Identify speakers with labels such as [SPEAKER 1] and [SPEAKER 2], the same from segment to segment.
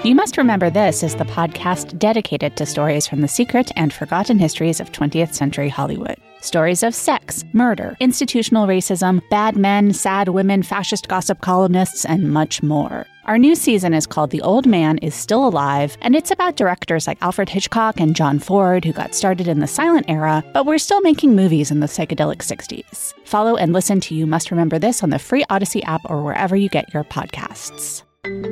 [SPEAKER 1] You Must Remember This is the podcast dedicated to stories from the secret and forgotten histories of 20th century Hollywood. Stories of sex, murder, institutional racism, bad men, sad women, fascist gossip columnists, and much more. Our new season is called The Old Man is Still Alive, and it's about directors like Alfred Hitchcock and John Ford who got started in the silent era, but were still making movies in the psychedelic 60s. Follow and listen to You Must Remember This on the free Odyssey app or wherever you get your podcasts.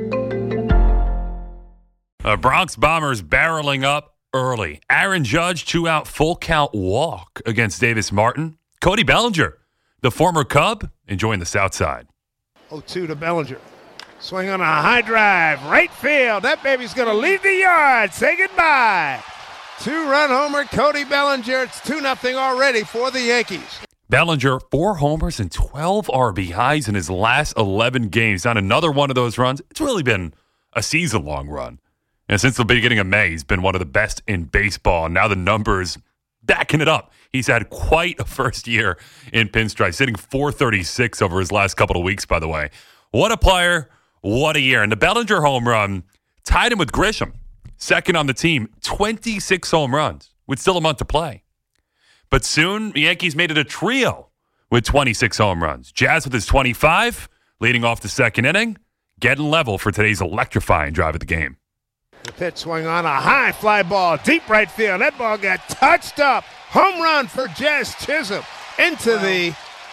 [SPEAKER 2] Bronx Bombers barreling up early. Aaron Judge, 2-out full count walk against Davis Martin. Cody Bellinger, the former Cub, enjoying the South Side.
[SPEAKER 3] 0-2 to Bellinger. Swing on a high drive, right field. That baby's going to leave the yard. Say goodbye. 2-run homer, Cody Bellinger. It's 2-0 already for the Yankees.
[SPEAKER 2] Bellinger, 4 homers and 12 RBIs in his last 11 games. On another one of those runs. It's really been a season-long run. And since the beginning of May, he's been one of the best in baseball. And now the numbers backing it up. He's had quite a first year in pinstripes, hitting .436 over his last couple of weeks, by the way. What a player, what a year. And the Bellinger home run tied him with Grisham, second on the team, 26 home runs with still a month to play. But soon, the Yankees made it a trio with 26 home runs. Jazz with his 25, leading off the second inning, getting level for today's electrifying drive of the game.
[SPEAKER 3] The pitch swung on a high fly ball, deep right field. That ball got touched up. Home run for Jazz Chisholm into the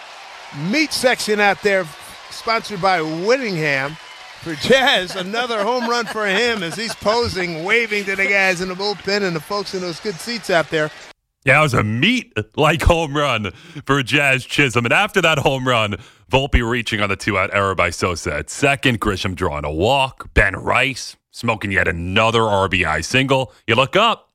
[SPEAKER 3] meat section out there, sponsored by Whittingham. For Jazz, another home run for him as he's posing, waving to the guys in the bullpen and the folks in those good seats out there.
[SPEAKER 2] Yeah, it was a meat-like home run for Jazz Chisholm. And after that home run, Volpe reaching on the 2-out error by Sosa at second. Grisham drawing a walk. Ben Rice smoking yet another RBI single. You look up,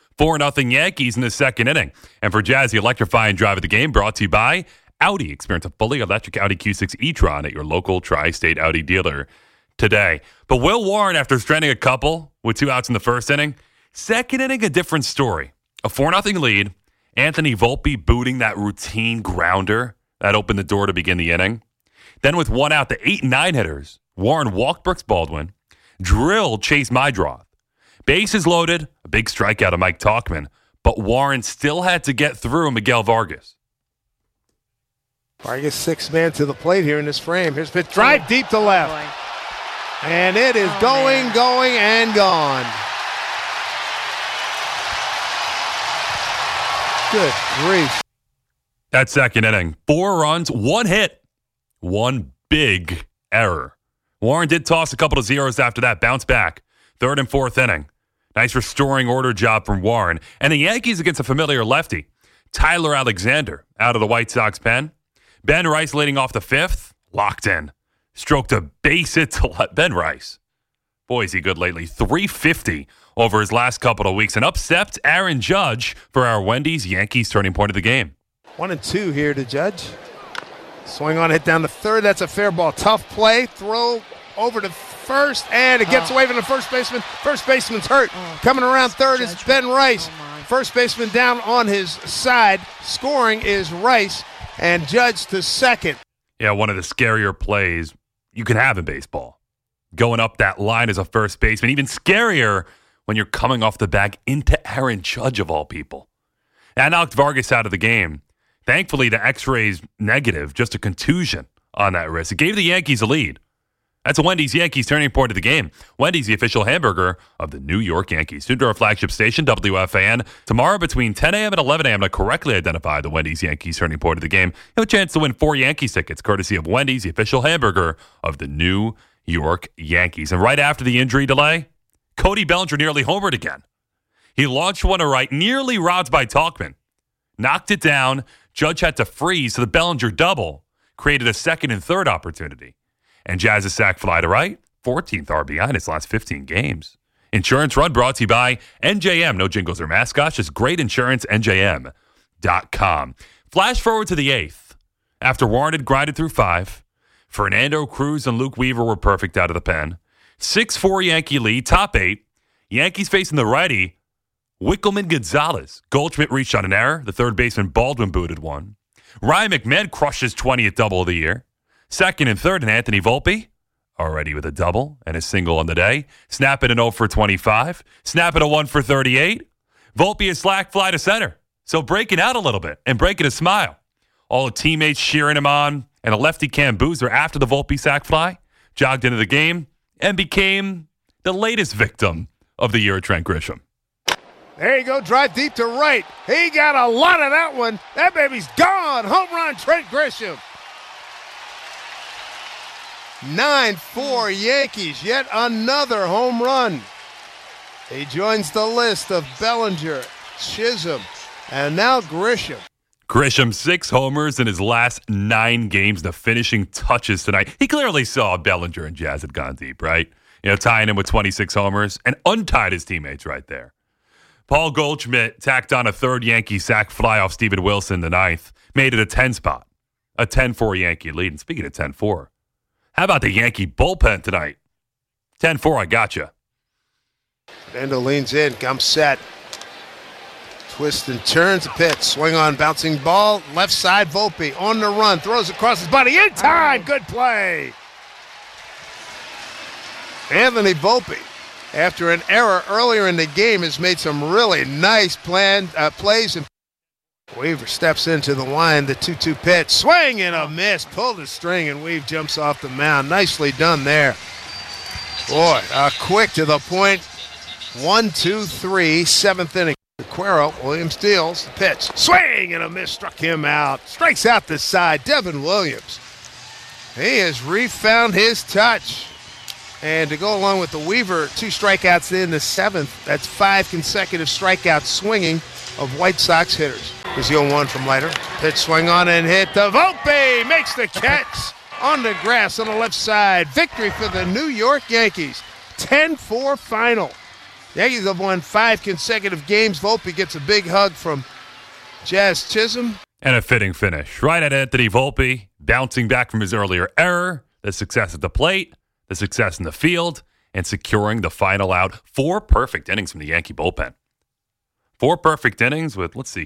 [SPEAKER 2] 4-0 Yankees in the second inning. And for Jazz, the electrifying drive of the game brought to you by Audi. Experience a fully electric Audi Q6 e-tron at your local tri-state Audi dealer today. But Will Warren, after stranding a couple with 2 outs in the first inning, second inning, a different story. A 4-0 lead, Anthony Volpe booting that routine grounder that opened the door to begin the inning. Then with 1 out, the 8 and 9 hitters, Warren walked Brooks Baldwin, drilled Chase Meidroth. Bases loaded, a big strikeout of Mike Tauchman, but Warren still had to get through Miguel Vargas.
[SPEAKER 3] Vargas, 6-man to the plate here in this frame. Here's pitch, drive deep to left. And it is going, and gone. Good grief.
[SPEAKER 2] That second inning, 4 runs, 1 hit, 1 big error. Warren did toss a couple of zeros after that, bounce back. Third and fourth inning. Nice restoring order job from Warren. And the Yankees against a familiar lefty, Tyler Alexander, out of the White Sox pen. Ben Rice leading off the fifth, locked in. Stroked a base hit to Ben Rice. Boy, is he good lately. 350 over his last couple of weeks. And up stepped Aaron Judge for our Wendy's Yankees turning point of the game.
[SPEAKER 3] 1-2 here to Judge. Swing on, hit down the third. That's a fair ball. Tough play. Throw over to first, and it gets away from the first baseman. First baseman's hurt. Coming around third is Ben Rice. First baseman down on his side. Scoring is Rice, and Judge to second.
[SPEAKER 2] Yeah, one of the scarier plays you can have in baseball. Going up that line as a first baseman. Even scarier when you're coming off the bag into Aaron Judge, of all people. That knocked Vargas out of the game. Thankfully, the x-ray's negative, just a contusion on that wrist. It gave the Yankees a lead. That's a Wendy's Yankees turning point of the game. Wendy's, the official hamburger of the New York Yankees. Tune to our flagship station, WFAN, tomorrow between 10 a.m. and 11 a.m. to correctly identify the Wendy's Yankees turning point of the game. You have a chance to win 4 Yankees tickets, courtesy of Wendy's, the official hamburger of the New York Yankees. And right after the injury delay, Cody Bellinger nearly homered again. He launched one to right, nearly robbed by Tauchman. Knocked it down. Judge had to freeze, so the Bellinger double created a second and third opportunity. And Jazz's sac fly to right, 14th RBI in its last 15 games. Insurance Run brought to you by NJM. No jingles or mascots, just great insurance, NJM.com. Flash forward to the 8th. After Warren had grinded through 5, Fernando Cruz and Luke Weaver were perfect out of the pen. 6-4 Yankee lead, top 8. Yankees facing the righty, Wickelman Gonzalez. Goldschmidt reached on an error. The third baseman Baldwin booted one. Ryan McMahon crushed his 20th double of the year. Second and third, and Anthony Volpe, already with a double and a single on the day. Snapping an 0 for 25. Snapping a 1 for 38. Volpe a slack fly to center. So breaking out a little bit and breaking a smile. All the teammates cheering him on, and a lefty Cam Boozer after the Volpe sac fly jogged into the game and became the latest victim of the year at Trent Grisham.
[SPEAKER 3] There you go, drive deep to right. He got a lot of that one. That baby's gone. Home run, Trent Grisham. 9-4 Yankees, yet another home run. He joins the list of Bellinger, Chisholm, and now Grisham.
[SPEAKER 2] Grisham, 6 homers in his last 9 games, the finishing touches tonight. He clearly saw Bellinger and Jazz had gone deep, right? Tying him with 26 homers and untied his teammates right there. Paul Goldschmidt tacked on a third Yankee sac fly off Steven Wilson the 9th, made it a 10 spot, a 10-4 Yankee lead. And speaking of 10-4, how about the Yankee bullpen tonight? 10-4, I gotcha.
[SPEAKER 3] Endo leans in, comes set. Twists and turns, a pitch, swing on, bouncing ball, left side, Volpe on the run, throws across his body, in time, good play. Anthony Volpe, after an error earlier in the game, has made some really nice plays. And Weaver steps into the line, the 2-2 pitch, swing and a miss, pulled the string, and Weaver jumps off the mound. Nicely done there. Boy, quick to the point. 1-2-3, 7th inning. Cuero, Williams deals, the pitch, swing and a miss, struck him out. Strikes out the side, Devin Williams. He has refound his touch. And to go along with the Weaver, 2 strikeouts in the 7th, that's 5 consecutive strikeouts swinging of White Sox hitters. Here's the 0-1 from Leiter. Pitch swing on and hit. The Volpe makes the catch on the grass on the left side. Victory for the New York Yankees. 10-4 final. Yankees have won 5 consecutive games. Volpe gets a big hug from Jazz Chisholm.
[SPEAKER 2] And a fitting finish. Right at Anthony Volpe, bouncing back from his earlier error, the success at the plate, the success in the field, and securing the final out. 4 perfect innings from the Yankee bullpen. 4 perfect innings with, 7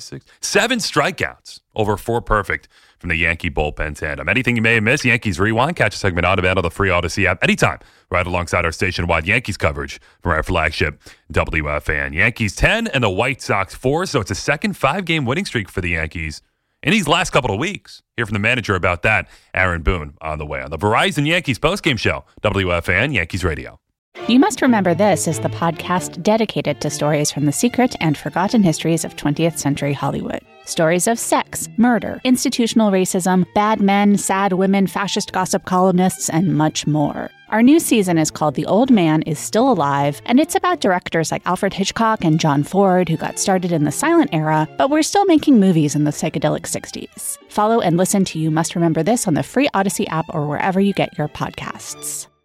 [SPEAKER 2] strikeouts over 4 perfect from the Yankee bullpen tandem. Anything you may have missed, Yankees Rewind, catch a segment on demand on the free Odyssey app anytime, right alongside our station-wide Yankees coverage from our flagship WFAN. Yankees 10 and the White Sox 4, so it's a second 5-game winning streak for the Yankees in these last couple of weeks. Hear from the manager about that, Aaron Boone, on the way on the Verizon Yankees postgame show, WFAN Yankees Radio.
[SPEAKER 1] You Must Remember This is the podcast dedicated to stories from the secret and forgotten histories of 20th century Hollywood. Stories of sex, murder, institutional racism, bad men, sad women, fascist gossip columnists, and much more. Our new season is called The Old Man Is Still Alive, and it's about directors like Alfred Hitchcock and John Ford who got started in the silent era, but were still making movies in the psychedelic 60s. Follow and listen to You Must Remember This on the free Odyssey app or wherever you get your podcasts.